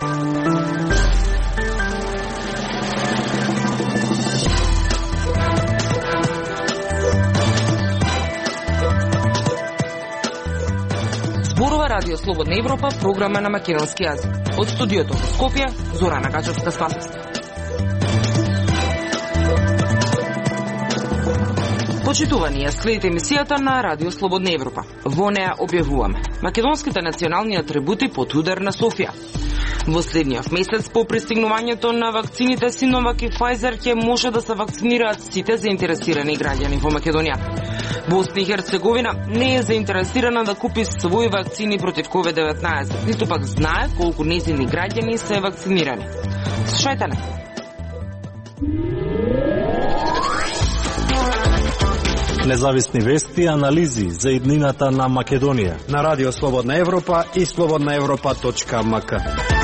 Зборува Радио Слободна Европа, програма на македонски јазик. Од студиото во Скопје, Зорана Гачевска-Спасовска. Почитувани, ја следите емисијата на Радио Слободна Европа. Во неа објавуваме македонските национални атрибути под удар на Софија. Во следниот месец по пристигнувањето на вакцините Синовак и Pfizer ќе може да се вакцинираат сите заинтересирани граѓани во Македонија. Босна и Херцеговина не е заинтересирана да купи своји вакцини против COVID-19, ниту пак знае колку нејзини граѓани се вакцинирани. Слушајте не. Независни вести и анализи за иднината на Македонија на Радио Слободна Европа и slobodnaevropa.mk.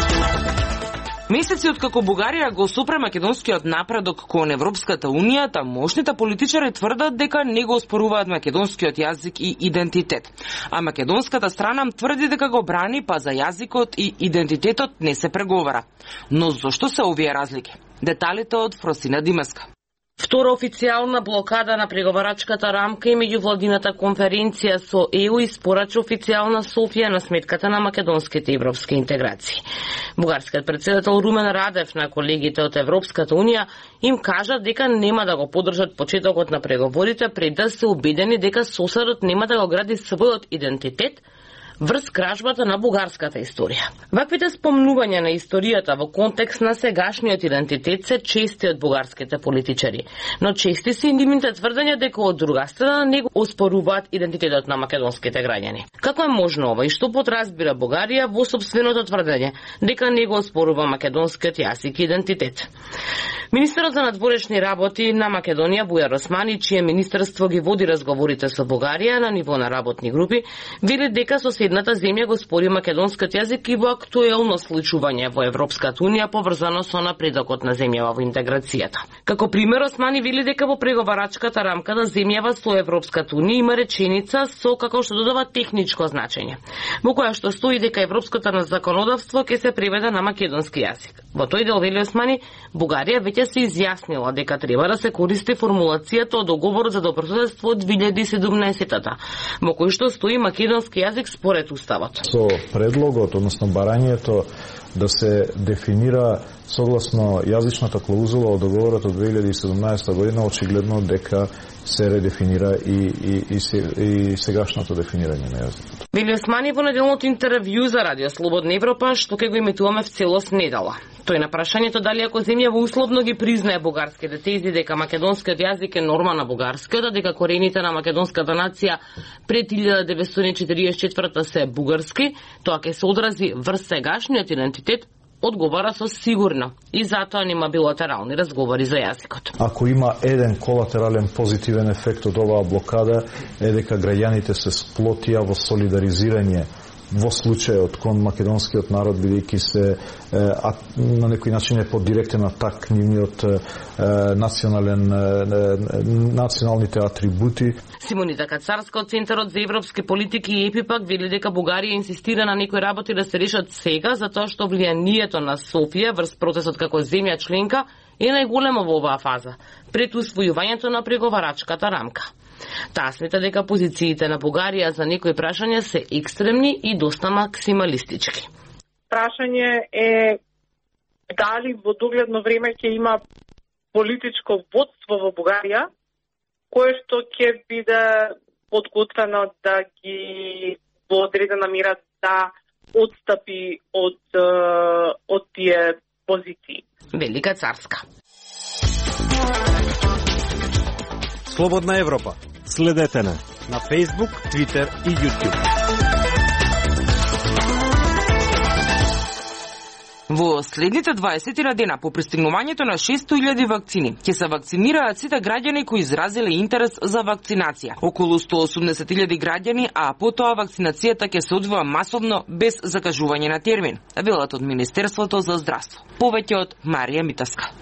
Месеци откако Бугарија го сопре македонскиот напредок кон Европската Унија, тамошните политичари тврдат дека не го оспоруваат македонскиот јазик и идентитет. А македонската страна тврди дека го брани, па за јазикот и идентитетот не се преговара. Но зошто се овие разлики? Деталите од Фросина Димеска. Втора официјална блокада на преговарачката рамка и меѓувладината конференција со ЕУ испорача официјална Софија на сметката на македонските европски интеграции. Бугарскиот претседател Румен Радев на колегите од Европската Унија им кажа дека нема да го поддржат почетокот на преговорите пред да се убедени дека соседот нема да го гради својот идентитет врз кражбата на бугарската историја. Ваквите спомнувања на историјата во контекст на сегашниот идентитет се чести од бугарските политичари, но чести се и нивните тврдења дека од друга страна не го оспоруваат идентитетот на македонските граѓани. Како е можно ова и што подразбира Бугарија во сопственото тврдење дека не го оспорува македонскиот јазик и идентитет? Министерот за надворешни работи на Македонија Бујар Османи, чие министерство ги води разговорите со Бугарија на ниво на работни групи, вели дека соседната земја го спори македонскиот јазик и во актуелно случување во Европската Унија поврзано со напредокот на земјава во интеграцијата. Како пример, Османи вели дека во преговарачката рамка на земјава со Европската Унија има реченица со како што додава техничко значење, во која што стои дека европското законодавство ќе се преведе на македонски јазик. Во тој дел, вели Османи, Бугарија веќе се изјаснила дека треба да се користи формулацијата од договорот за добрососедство од 2017-та, во кој што стои македонски јазик според уставот. Со предлогот, односно барањето да се дефинира согласно јазичната клаузула од договорот од 2017 година, очигледно дека се редефинира и сегашното дефинирање на јазикот. Вели Османи во неделното интервју за Радио Слободна Европа, што ќе го имитуваме в целост недела. Тој на прашањето дали ако земјава условно ги признае бугарските тези дека македонскиот јазик е норма на бугарскиот, а дека корените на македонската нација пред 1944 се бугарски, тоа ќе се одрази врз сегашниот идентитет, одговара со сигурно и затоа нема билатерални разговори за јазикот. Ако има еден колатерален позитивен ефект од оваа блокада е дека граѓаните се сплотија во солидаризирање во случајот кон македонскиот народ, бидејќи се на некој начин е под директен атак нивниот националните атрибути. Симонита Кацарска од Центарот за европски политики и ЕПИ-пак вели дека Бугарија инсистира на некои работи да се решат сега, затоа што влијанието на Софија врз процесот како земја членка е најголемо во оваа фаза, пред усвојувањето на преговарачката рамка. Таа смета дека позициите на Бугарија за некои прашања се екстремни и доста максималистички. Прашање е дали во догледно време ќе има политичко водство во Бугарија, кое што ќе биде подготвено да ги во одредена мера да отстапи од тие позиции. Велика Царска. Слободна Европа. Следете на Facebook, Twitter и YouTube. Во следните 20 дена по пристигнувањето на 600.000 вакцини ќе се вакцинираат сите граѓани кои изразиле интерес за вакцинација. Околу 180.000 граѓани, а потоа вакцинацијата ќе се одвива масовно без закажување на термин, велат од Министерството за здравство. Повеќе од Марија Митаска.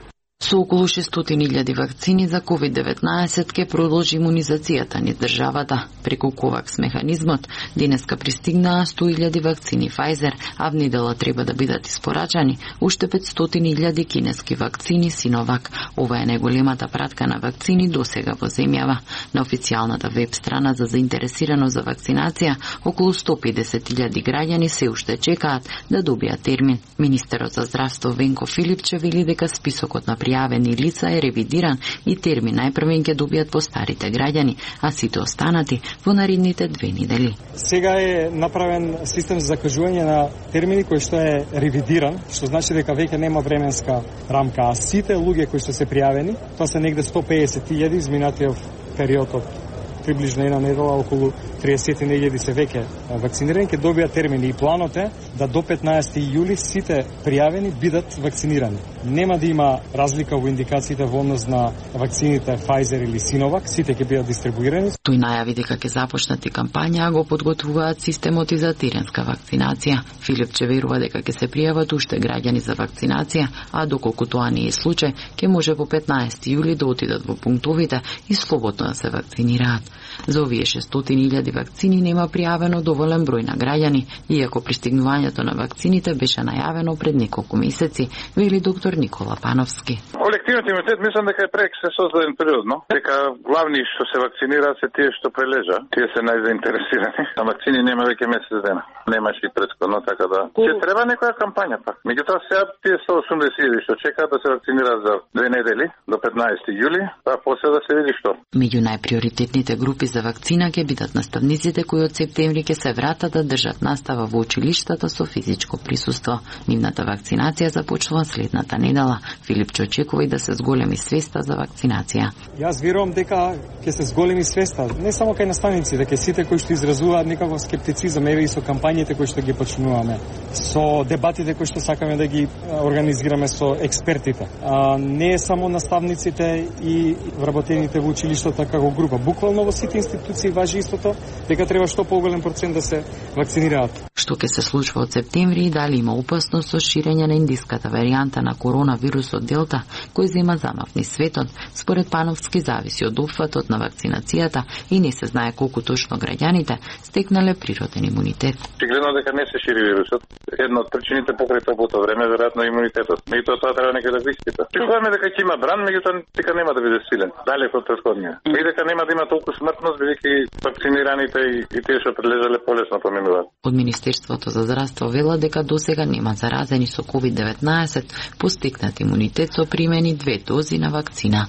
Со околу 600.000 вакцини за COVID-19 ке продолжи имунизацијата низ државата. Преку ковакс механизмот, денеска пристигнаа 100.000 вакцини Pfizer, а внедела треба да бидат испорачани уште 500.000 кинески вакцини Sinovac. Ова е најголемата пратка на вакцини досега во земјава. На официјалната веб страна за заинтересирано за вакцинација, околу 150.000 граѓани се уште чекаат да добијат термин. Министерот за здравство Венко Филипче вели дека списокот на пријавени лица е ревидиран и термин најпрвен ќе добијат постарите граѓани, а сите останати во наредните 2 недели. Сега е направен систем за закажување на термини кој што е ревидиран, што значи дека веќе нема временска рамка, а сите луѓе кои што се пријавени, тоа се негде 150.000 изминатиот период од приближно една недела, околу 30.000 се веќе вакцинирани, ќе добијат термини и планот е да до 15 јули сите пријавени бидат вакцинирани. Нема да има разлика во индикациите во однос на вакцините Pfizer или Sinovac, сите ќе бидат дистрибуирани. Тој најави дека ќе започнат и кампања, а го подготвуваат системот и за теренска вакцинација. Филипче верува дека ќе се пријават уште граѓани за вакцинација, а доколку тоа не е случај, ќе може во 15 јули да отидат во пунктовите и слободно да се вакцинираат. За овие 600.000 вакцини нема пријавено доволен број на граѓани, иако пристигнувањето на вакцините беше најавено пред неколку месеци, вели доктор Никола Пановски. Колективниот имунитет мислам дека е прек се создаден периодно, дека главни што се вакцинираат се тие што прележа, тие се најзаинтересирани. На вакцини нема веќе месец дена. Немаше и претходно, така да. Ќе треба некоја кампања пак. Меѓутоа сега тие 180.000 што чекаат да се вакцинираат за 2 недели до 15 јули, па после да се види што. Меѓу најприоритетните групи за вакцина ќе бидат наставниците кои од септември ќе се вратат да држат настава во училиштата со физичко присуство. Нивната вакцинација започнува следната недела. Филипче очекува и да се зголеми свеста за вакцинација. Јас верувам дека ќе се зголеми свеста, не само кај наставниците, дека сите кои што изразуваат некаков скептицизам, еве и со кампањите кои што ги почнуваме, со дебатите кои што сакаме да ги организираме со експертите. Не е само наставниците и вработените во училиштата како група. Буквално во сите институции важи истото, дека треба што поголем процент да се вакцинираат. Што ќе се случува од септември и дали има опасност со ширење на индиската варијанта на коронавирусот Делта, кој зема замав низ светот, според Пановски зависи од опфатот на вакцинацијата и не се знае колку точно граѓаните стекнале природен имунитет. Очигледно дека не се шири вирусот. Една од причините покрај тоа време веројатно е имунитетот. Меѓутоа тоа треба некој да го испита. Чекуваме дека ќе има бран, меѓутоа дека нема да биде силен, далеку од претходниот. И дека нема да има толку смртност, бидејќи вакцинираните и тие што прележале полесно поминуваат. Од Министерството за здравство вела дека досега нема заразени со COVID-19, постигнат имунитет со примени 2 дози на вакцина.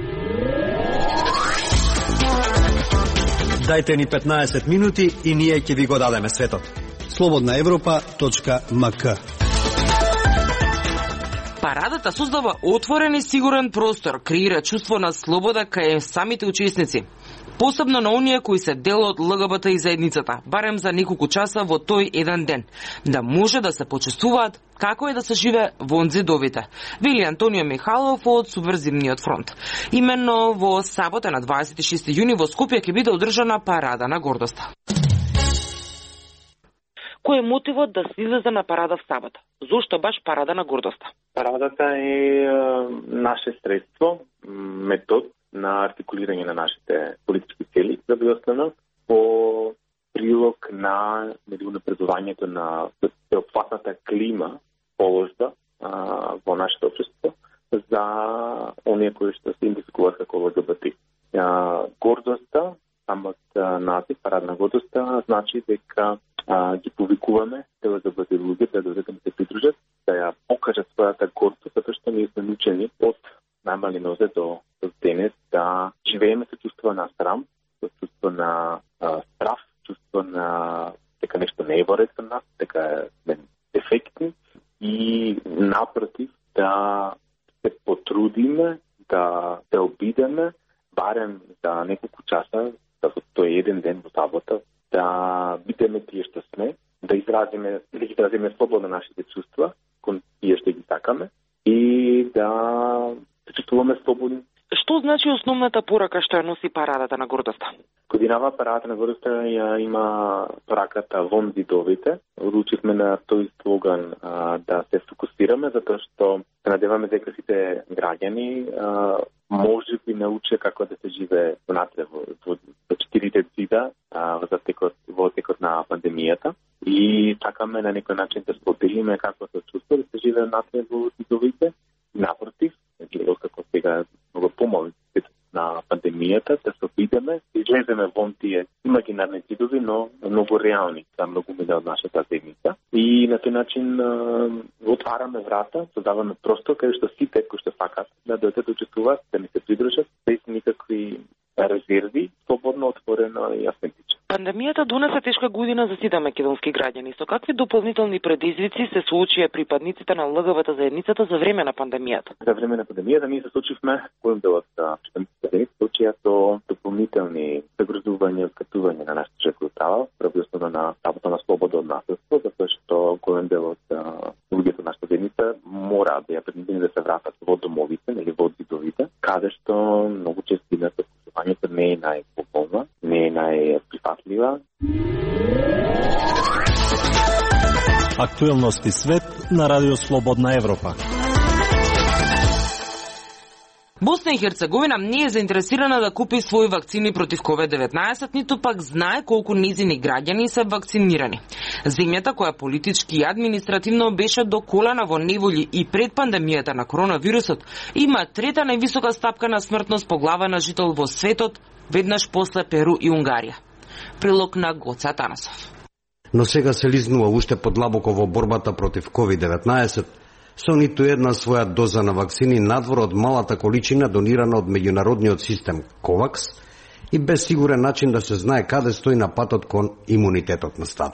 Дајте ни 15 минути и ние ќе ви го дадеме светот. slobodnaevropa.mk. Парадата создава отворен и сигурен простор, креира чувство на слобода кај самите учесници. Посебно на оние кои се дел од ЛГБТ и заедницата, барем за неколку часа во тој еден ден, да може да се почувствуваат како е да се живе во зидовите, вели Антонио Михайлов од Субверзивниот фронт. Именно во сабота на 26 јуни во Скопје ќе биде одржана парада на гордоста. Кој е мотивот да се излезе на парада в сабота? Зошто баш парада на гордоста? Парадата е наше средство, метод на артикулирање на нашите политички цели, да би останал по прилог на напредувањето на всеопфатната клима, положба во нашето општество за оние кои што се идентификуваат како ЛГБТ. Гордоста, самот назив, парад на гордоста, значи дека ги повикуваме ЛГБТ луѓе да дойдат да се придружат, да ја покажат својата гордост, затоа што ние сме научени од најмали нозе до денес да живееме со чувство на срам, со чувство на страв, чувство на дека нешто не е во ред со нас, дека сме дефектни и напротив да се потрудиме да се обидеме барем за неколку часа, за тој еден ден во сабота, да бидеме тие што сме, да изразиме слободно нашите чувства кон тие што ги сакаме и да се чувствуваме слободни Што значи основната порака што ја носи парадата на гордоста? Годинава парадата на гордоста ја има пораката вон зидовите. Одлучивме на тој слоган да се фокусираме, затоа што се надеваме дека сите граѓани може би научи како да се живее внатре во 4 зида во текот на пандемијата. И сакаме на некој начин да споделиме како се чувства да се живее внатре во зидовите. Напротив, како сега много помали на пандемијата, да се обидеме и излеземе вон тие имагинарни зидови, но многу реални за многу миле од нашата земјица. И на тој начин отвараме врата, создаваме простор каде што сите кои што сакат да дојдат да учествуваат, да не се придружат, без никакви резерви, слободно, отворено и автентично. Пандемијата донесе тешка година за сите македонски граѓани. Со какви дополнителни предизвици се соочија припадниците на ЛГБТ заедницата за време на пандемијата? За време на пандемијата ние се соочивме, голем дел од припадниците заедници соочија со дополнителни загрозувања и откатување на нашата законодавство, прави основа на правото на слобода од наследство, затоа што голем дел од луѓето на нашата заедница мора да ја предвидени да се вратат во домовите или во зидовите, каде што многу честината патувањето не е најпополна, не е најприфатлива. Актуелности свет на Радио Слободна Европа. Босна и Херцеговина не е заинтересирана да купи своји вакцини против COVID-19, ниту пак знае колку низини граѓани се вакцинирани. Земјата, која политички и административно беше до колена во неволји и пред пандемијата на коронавирусот, има трета највисока стапка на смртност по глава на жител во светот, веднаш после Перу и Унгарија. Прилог на Гоце Атанасов. Но сега се лизнува уште подлабоко во борбата против COVID-19, со ниту една своја доза на вакцини надвор од малата количина донирана од меѓународниот систем КОВАКС и без сигурен начин да се знае каде стои на патот кон имунитетот на стадо.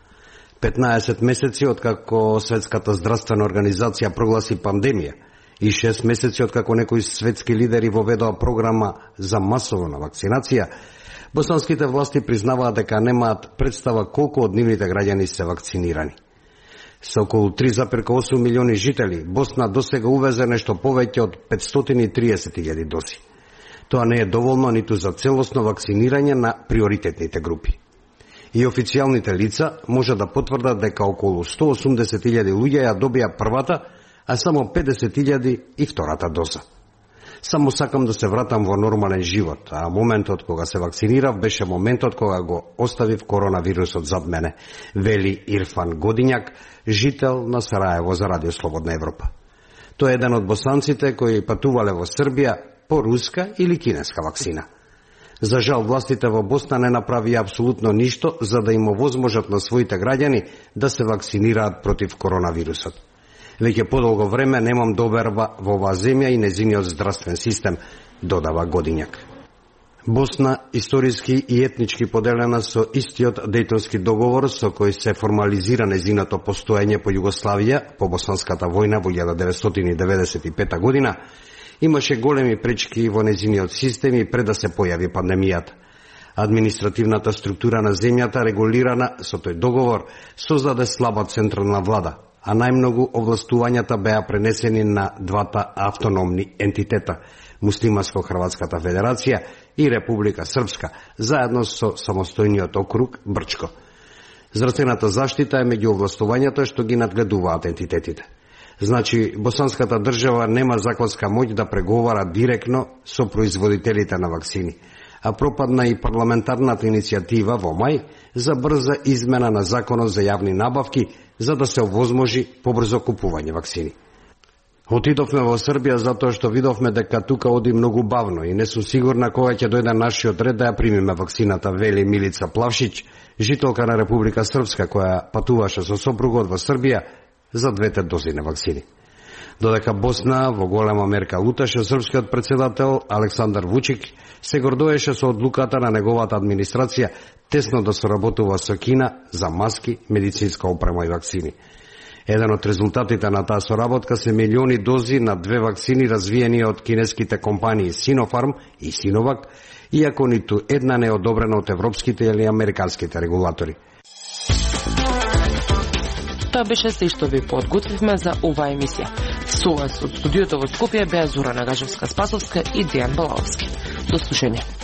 15 месеци откако Светската здравствена организација прогласи пандемија и 6 месеци откако некои светски лидери воведоа програма за масовна вакцинација, боснанските власти признаваат дека немаат представа колку од нивните граѓани се вакцинирани. Со околу 3,8 милиони жители, Босна досега увезе нешто повеќе од 530.000 дози. Тоа не е доволно ниту за целосно вакцинирање на приоритетните групи. И официјалните лица може да потврдат дека околу 180.000 луѓе ја добија првата, а само 50.000 и втората доза. Само сакам да се вратам во нормален живот, а моментот кога се вакцинирав беше моментот кога го оставив коронавирусот зад мене, вели Ирфан Годињак, жител на Сараево за Радио Слободна Европа. Тој е еден од босанците кои патувале во Србија по руска или кинеска вакцина. За жал, властите во Босна не направија апсолутно ништо за да им овозможат на своите граѓани да се вакцинираат против коронавирусот. Веќе подолго време немам доверба во оваа земја и незиниот здравствен систем, додава Годињак. Босна историски и етнички поделена со истиот Дејтонски договор со кој се формализира незиното постоење по Југославија по Босанската војна во 1995 година, имаше големи пречки во незиниот систем и пред да се појави пандемијата. Административната структура на земјата, регулирана со тој договор, создаде слаба централна влада, а најмногу овластувањата беа пренесени на двата автономни ентитета – Муслиманско-Хрватската федерација и Република Српска, заедно со самостојниот округ Брчко. Здравствената заштита е меѓу овластувањата што ги надгледуваат ентитетите. Значи, Босанската држава нема законска моќ да преговара директно со производителите на вакцини, а пропадна и парламентарната иницијатива во мај за брза измена на законот за јавни набавки за да се овозможи побрзо купување вакцини. Отидовме во Србија затоа што видовме дека тука оди многу бавно и не сум сигурна кога ќе дојде нашиот ред да ја примиме вакцината, вели Милица Плавшиć, жителка на Република Српска која патуваше со сопругот во Србија за двете дози на вакцини. Додека Босна во голема мерка луташе, српскиот председател Александар Вучик се гордоеше со одлуката на неговата администрација тесно да соработува со Кина за маски, медицинска опрема и вакцини. Еден од резултатите на таа соработка се милиони дози на две вакцини развиени од кинеските компании Sinopharm и Sinovac, иако ниту една не е одобрена од европските или американските регулатори. Тоа беше се што ви подготвивме за оваа емисија. Со вас од студиото во Скопје беа Зора Нагажевска-Спасовска и Дејан Балаовски. До слушање.